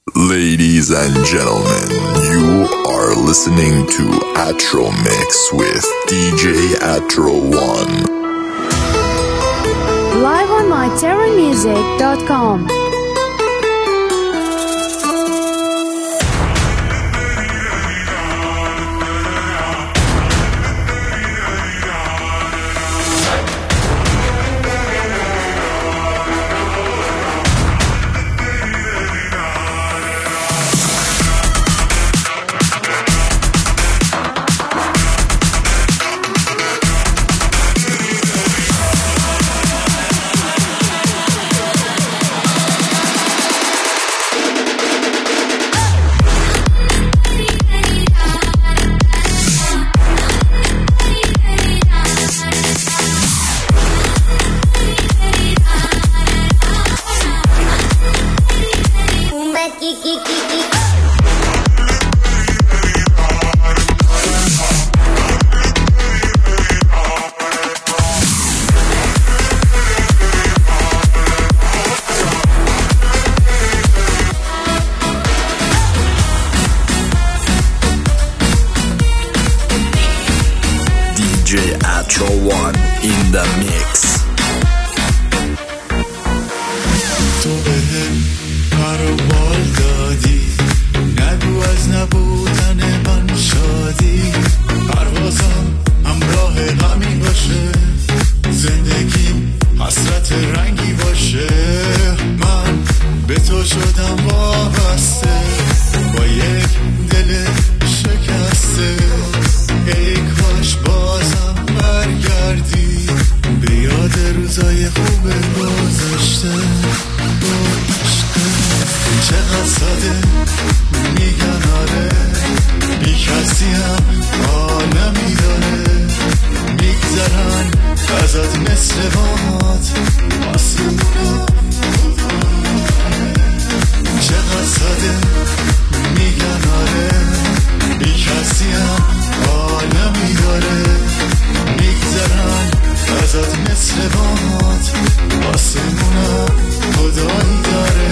Ladies and gentlemen, you are listening to Atro Mix with DJ Atro 1. Live on myterrormusic.com. DJ Atro 1 in the mix. تو بهم پروبال دادی، نگو از نبودن من شادی. پروازم همراه غمی باشه، زندگیم حسرت رنگی باشه. من به تو شدم وابسته، با یک دل شکسته. ای کاش بازم برگردی، به یاد روزای خوب گذشته. چقدر ساده میگن آره، بی کسی هم عالمی داره. میگذرن ازت مثل باد، آسمونا. چقدر ساده میگن آره، بی کسی هم عالمی داره. میگذرن ازت مثل باد، آسمونا خدایی داره.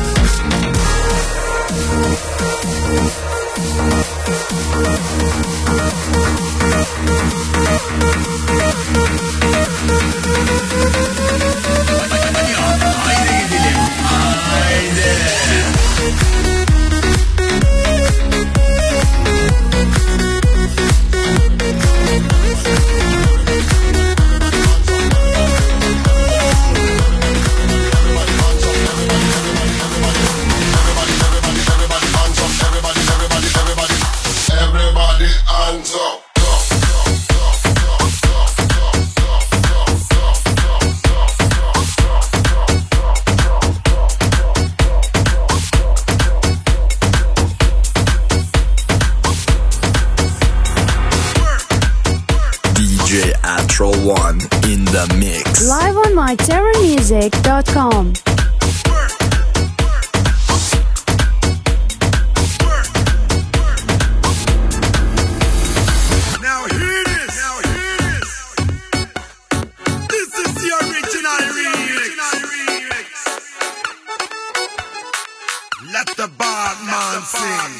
DJ Atro 1 in the mix. Live on myterrormusic.com. Now hear this. This is the original remix. Let the bad man sing.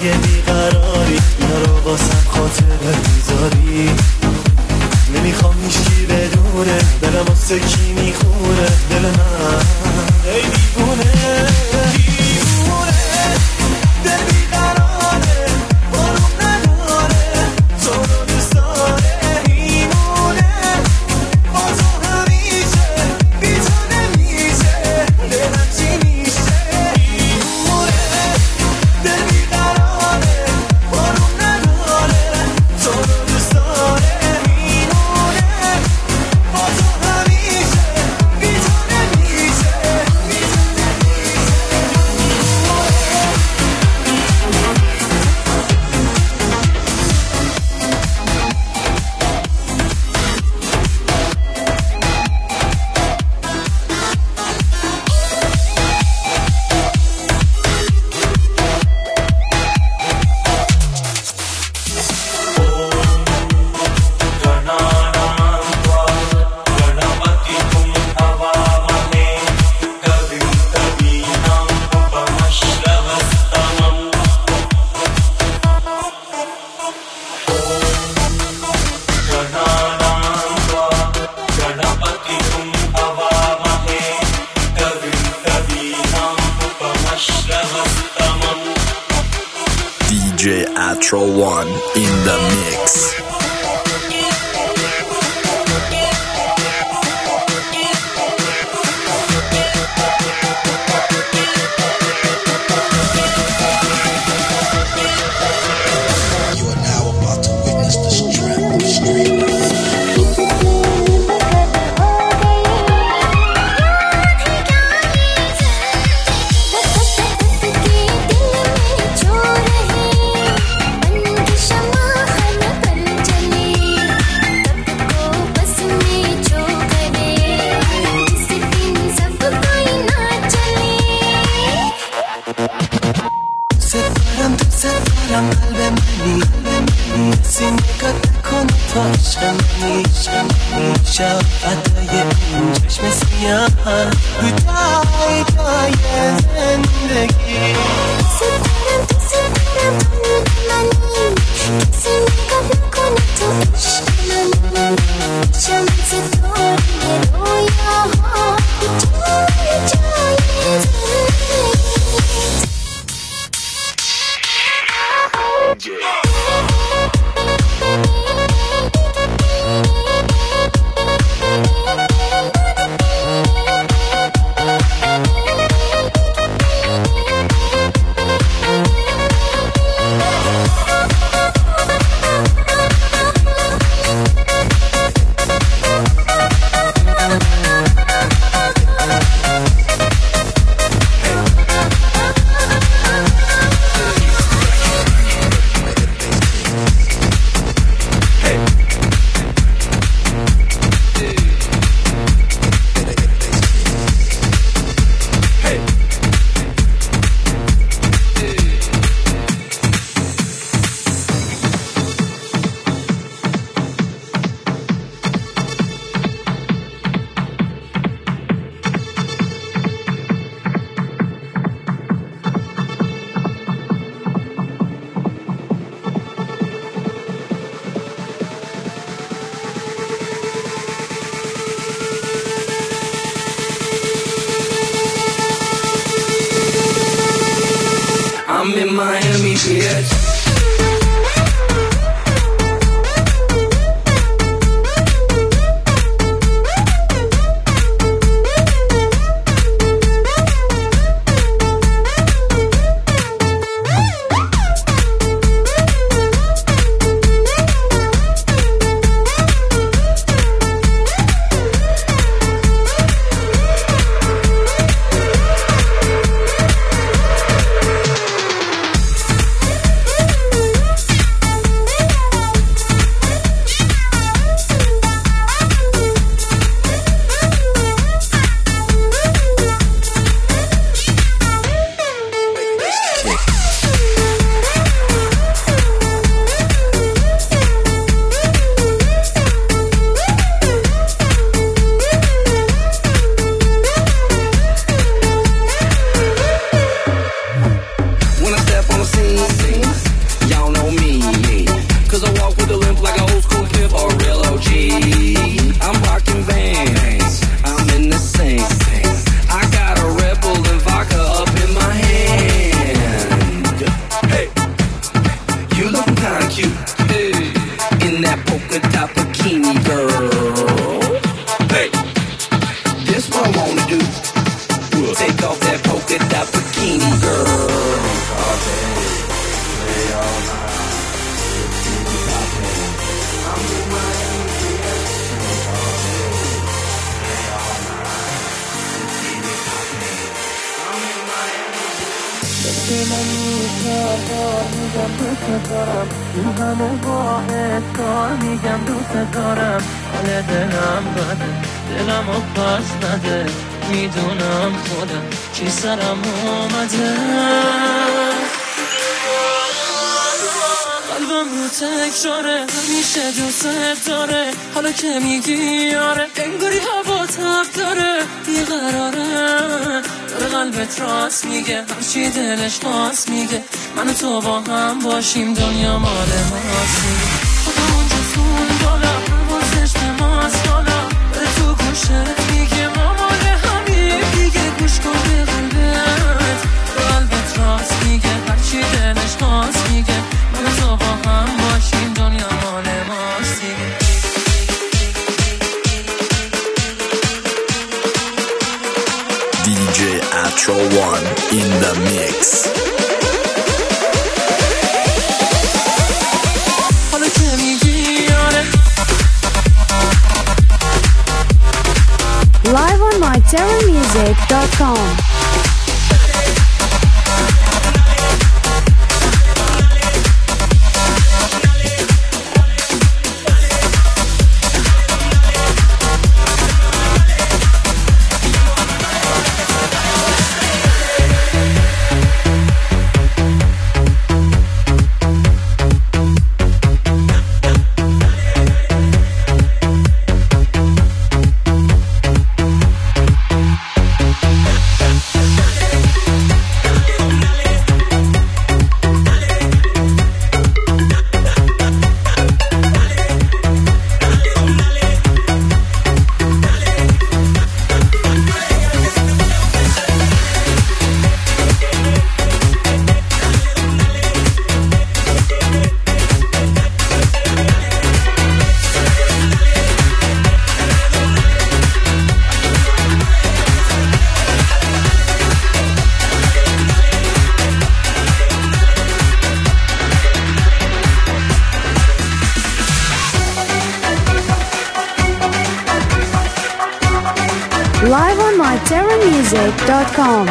یه بیقراری اینا رو واسم خاطره میذاری نمیخوام هیچکی بدونه دلم واسه کی میخونه دل من ای دیوونه دیوونه دل بیقراره بارون نداره تو رو دوست داره میمونه با تو همیشه بی تو نمیشه دلم چی میشه دیوونه دل بیقراره بارون نداره تو رو دوست داره میمونه با تو همیشه بی تو نمیشه بی تو DJ Atro One in the mix. You are now about to witness the strength of street. ستارم قلب منی سینه قد کن تا عشق منی شب فدای این چشم سیاه تو جای زندگی ستارم قلب منی سینه قد کن تا عشق منی شب ستاره رویاها تو جای زندگی I'm in Miami, bitch. من میگم دوست دارم این همه با احسان میگم دوست دارم حال دلم بده دلم رو پس نده میدونم خودم چی سرم اومده قلبم رو تکراره همیشه دوست داره حالا که میگی یاره انگاری هوا تب داره بیقراره داره قلبت راست میگه هرچی دلش خواست میگه من و تو با هم باشیم دنیا مال ماست میگه خدا اونجا سون بالا حواسش به ماست حالا بره تو گوشت میگه ما مال همین دیگه گوش کن به قلبت به قلبت راست میگه هرچی دلش خواست میگه من و تو با هم باشیم دنیا مال ماست دیگه DJ Atro One in the mix. حالا که میگی آره Live on myterramusic.com. Live on myterramusic.com.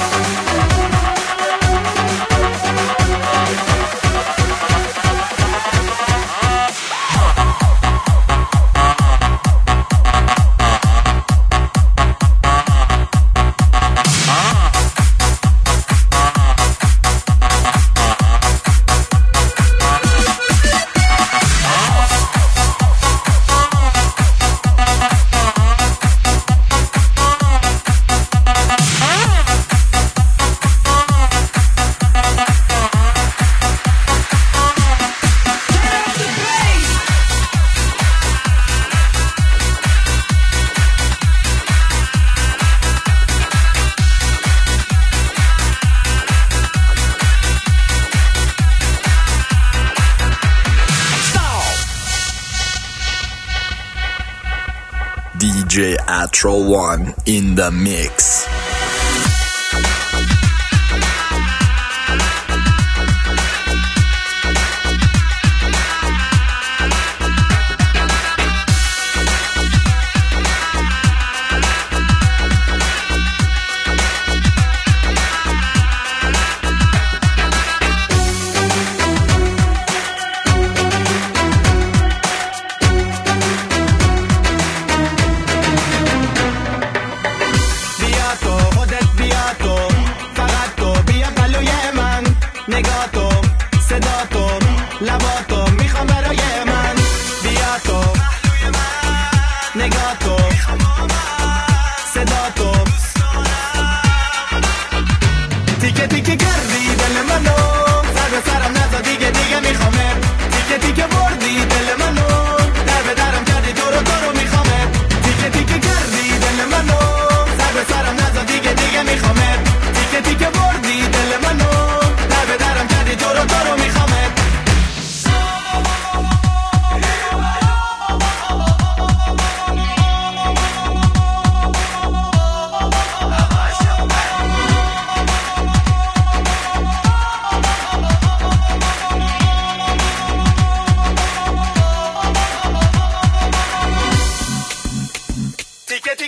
DJ Atro One in the mix.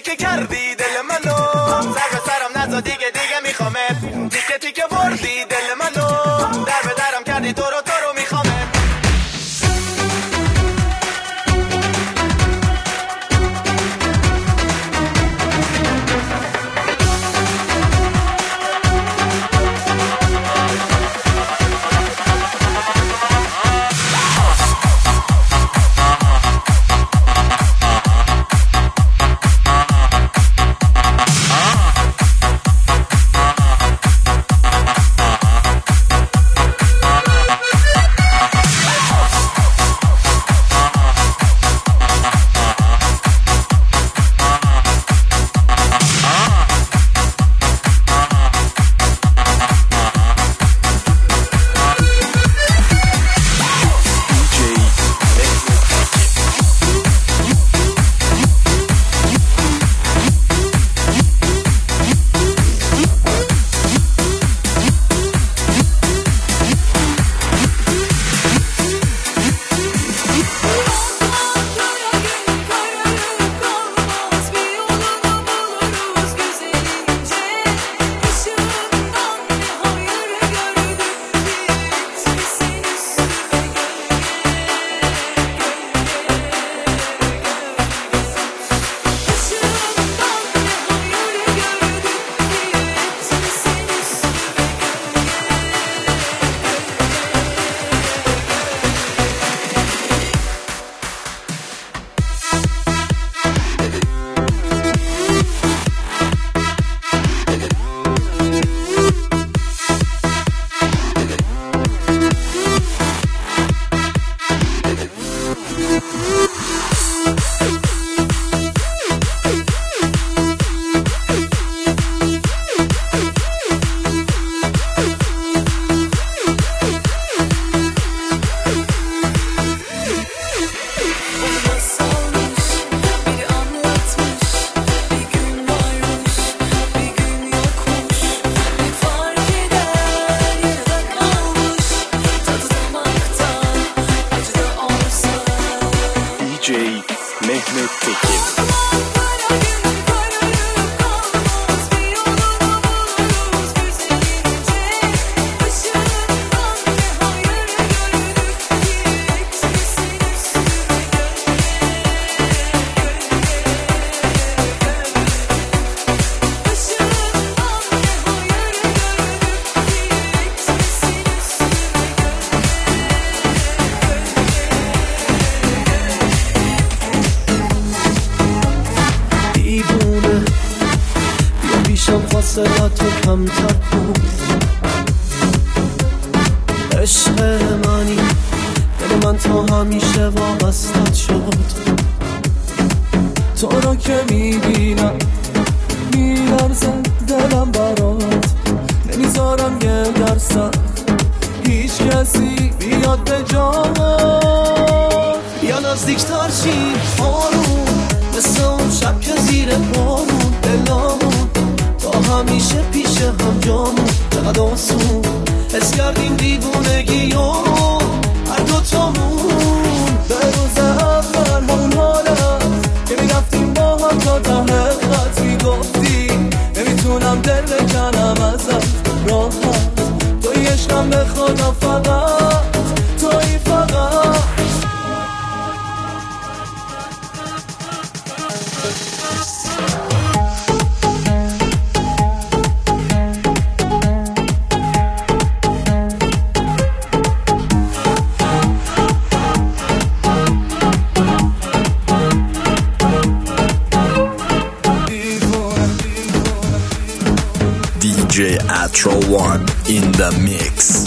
کردی دل منو سر به سرم نزا دیگه میخوامت تیکه تیکه بردی دل کمتر کن. عشق منی دل من تا همیشه وابستت شد. تو رو که میبینم میلرزه دلم برات، نمیذارم یه درصد هیچ کسی بیاد به جامت. یا نزدیکتر چی آروم مثل اون شب که زیر بارون دلامون تا همیشه پیش هم جامون. چقدر آسون حس کردیم دیوونگیامون هر دوتامون. به روز اول همون حالت که میرفتیم با هم تا ته خط میگفتی نمیتونم دل بکنم ازت راحت. توی عشقم به خدا فقط توی فقط. DJ Atro One in the mix.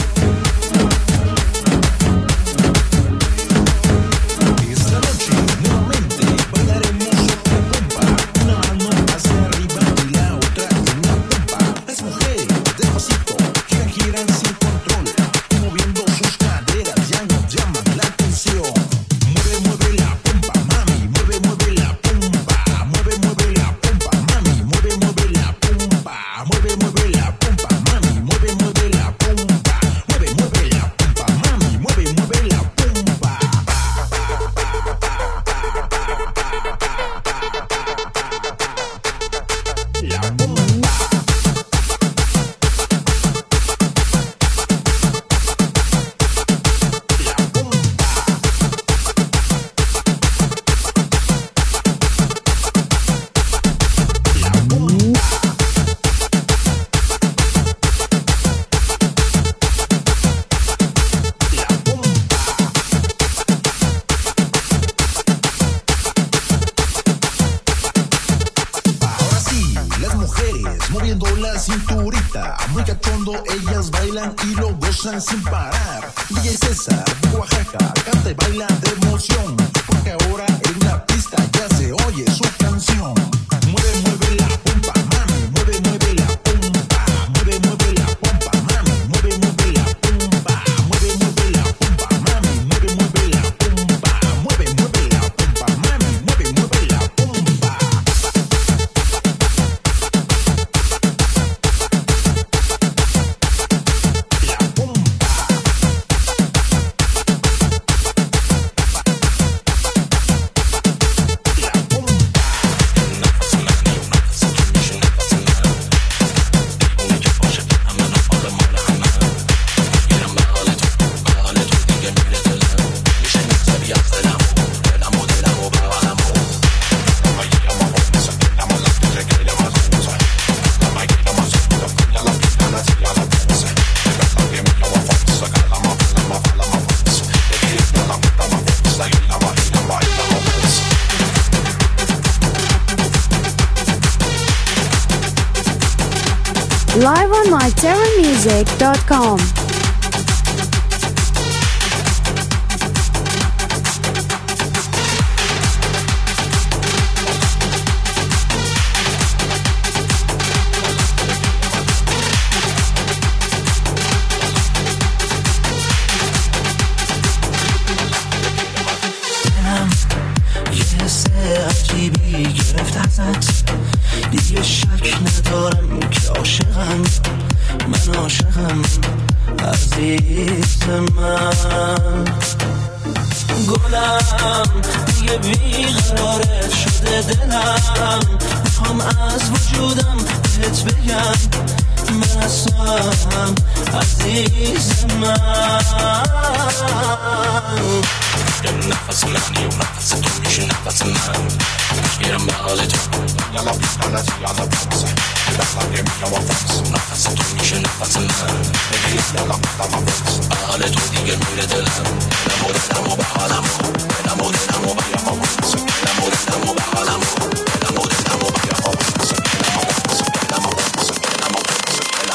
Sin parar, DJ César de Oaxaca canta y baila de emoción, porque ahora en la pista ya se oye su canción. Mueve, mueve la pompa, mami, mueve, mueve la pompa, mueve, mueve la pompa, mami, mueve, mueve la pompa, mueve, mueve la pompa, mami, mueve, mueve la pompa, mueve, mueve la pompa, mami, mueve, mueve la pompa. Live on myterramusic.com. یه حس عجیبی گرفت ازت، دیگه شک ندارم که عاشقم، من عاشقم عزیز من. گلم دیگه بیقراره شده دلم، میخوام از وجودم بهت بگم من هستم عزیز من. نفس منی و نفس تو میشه نفس من، میگیرم به حال تو یالا بیستانتی یالا بامسه بخلقه میگم و فانس. نفس تو میشه نفس من، میگیرم یالا بیستانم بامسه به حال تو دیگه میره دلم. دلم و دلم و به حالم، دلم و دلم و به یاما بامسه، دلم و دلم و به حالم، دلم و دلم و به یاما بامسه، دلم و بامسه، دلم و بامسه، دلم و بامسه، دلم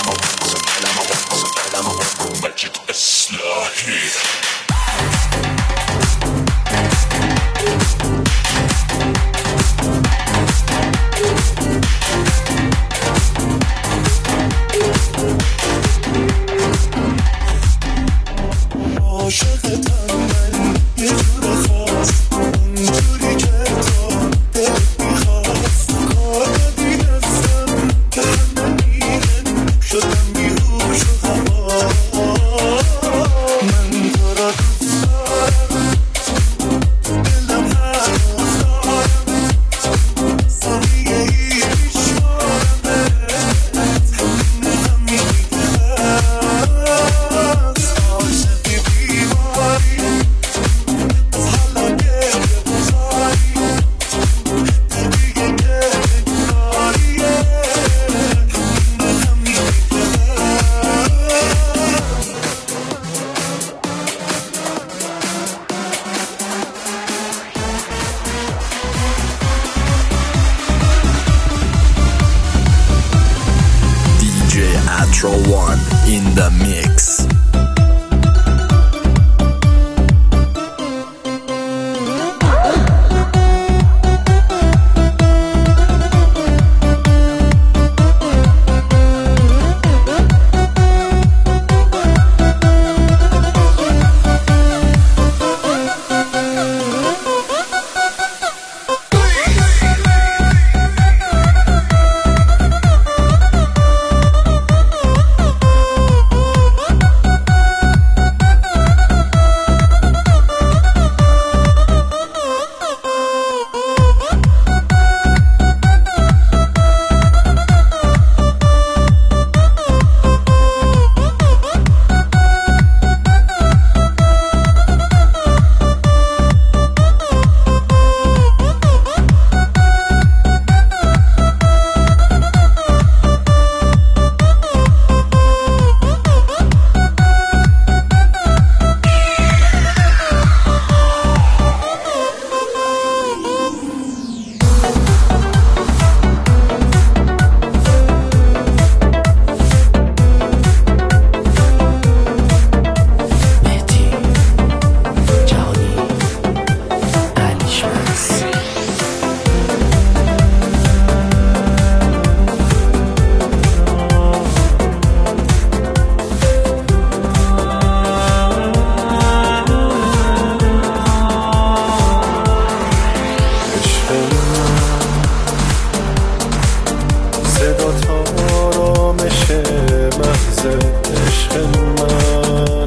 من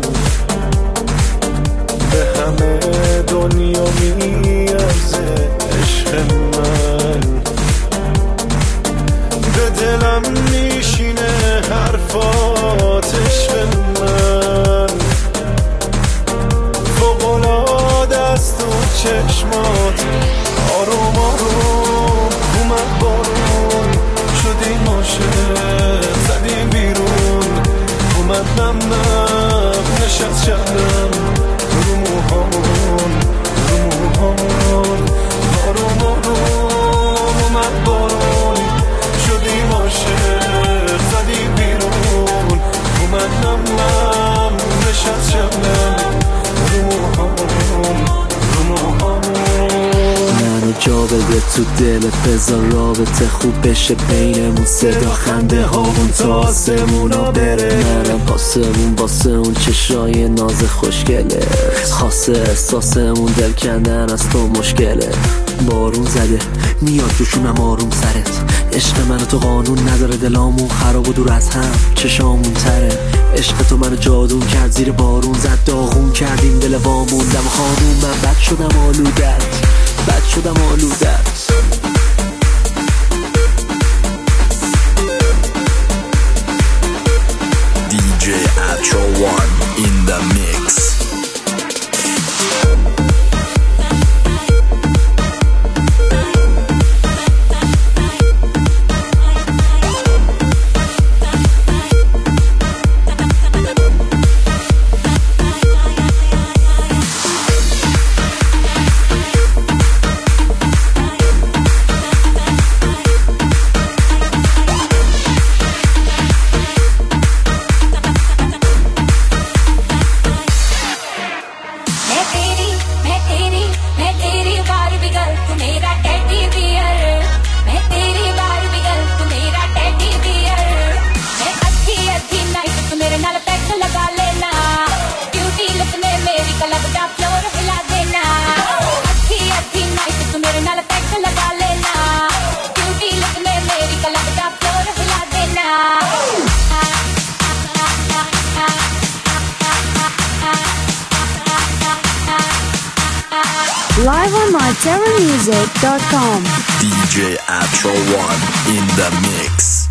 به همه دنیا میارزه عشق من به دلم میشینه حرفات عشق من فوق‌العاده است و چشمات آروم آروم اومد بارون شدیم عاشق زدیم بیرون اومد نم نشست شبنم رو موهامون آروم آروم اومد بارون شدیم عاشق زدیم بیرون اومد نم نشست شبنم رو موهامون منو جا بده تو دلت بذار رابطه خوب بشه بینمون صدا خنده هامون تا آسمونا بره منم واسه اون چشای ناز خوشگله خاصه احساسمون دل کندن از تو مشکله بارون زده میاد روشونم آروم سرت عشق منو تو قانون نداره دلامون خراب و دور از هم چشامون تره عشق تو منو جادون کرد زیر بارون زد داغون کردیم دل وامون دم خانوم من بد شدم آلودت DJ Atro One in the mix. Live on myterrormusic.com. DJ Atro One in the mix.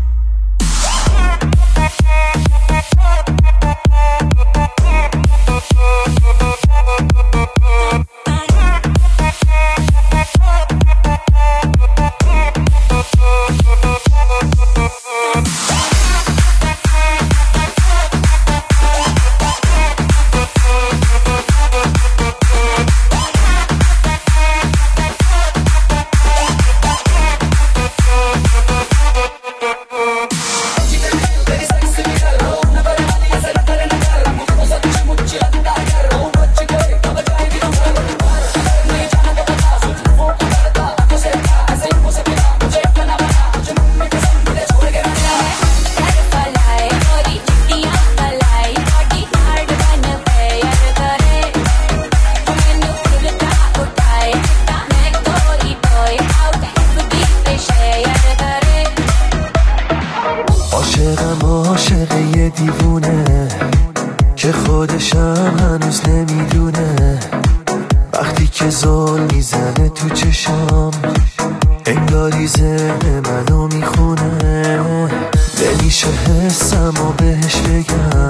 عاشق یه دیوونه که خودشم هنوز نمیدونه وقتی که زل میزنه تو چشام انگاری ذهن منو میخونه نمیشه حسمو بهش بگم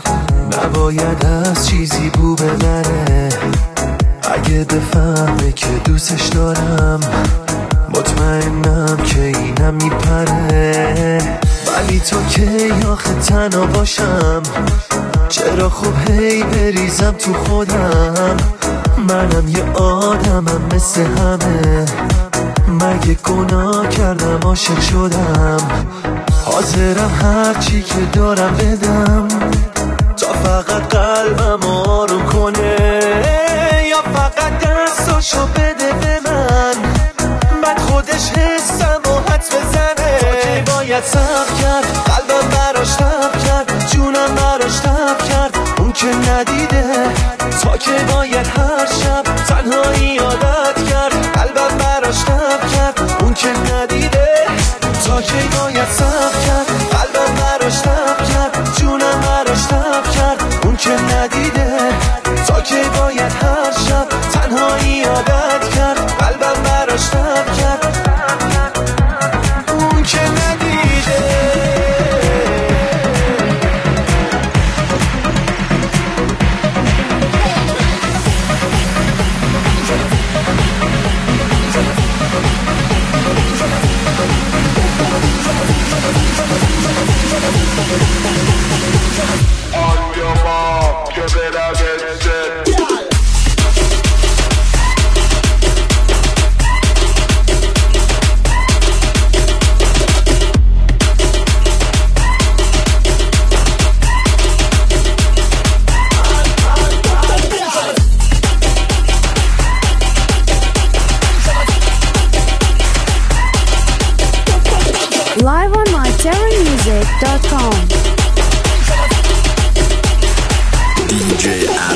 نباید از چیزی بو ببره اگه بفهمه که دوستش دارم مطمئنم که اینم میپره ولی تو که آخه تنها باشم چرا خوب هی بریزم تو خودم منم یه آدمم مثل همه مگه گناه کردم عاشق شدم حاضرم هرچی که دارم بدم تا فقط قلبم آروم کنه یا فقط دستاشو بده به من بعد خودش حسم و حد بزنه تا که باید صبر کرد قلبم براش تب کرد جونم براش تب کرد اون که ندیده تا که باید هر شب تنهایی عادت کرد قلبم براش تب کرد اون که ندیده تا که باید صبر کرد قلبم براش تب کرد جونم براش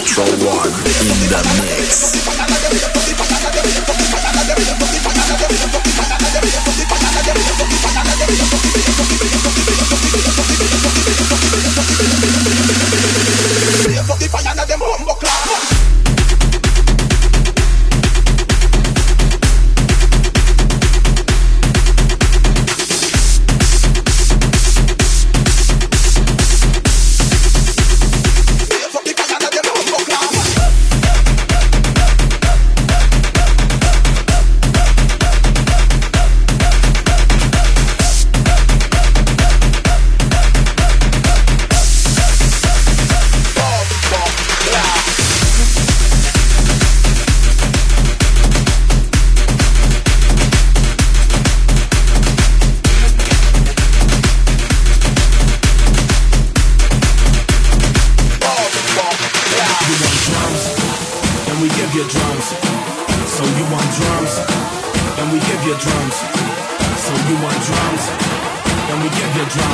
Atro One in the mix.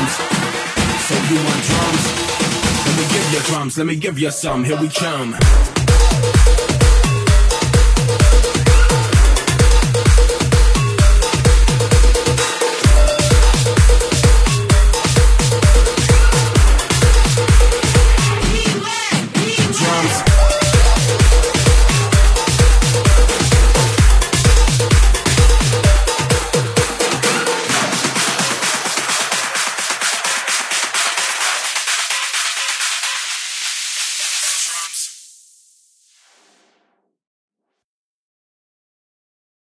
Let me give you some, here we come.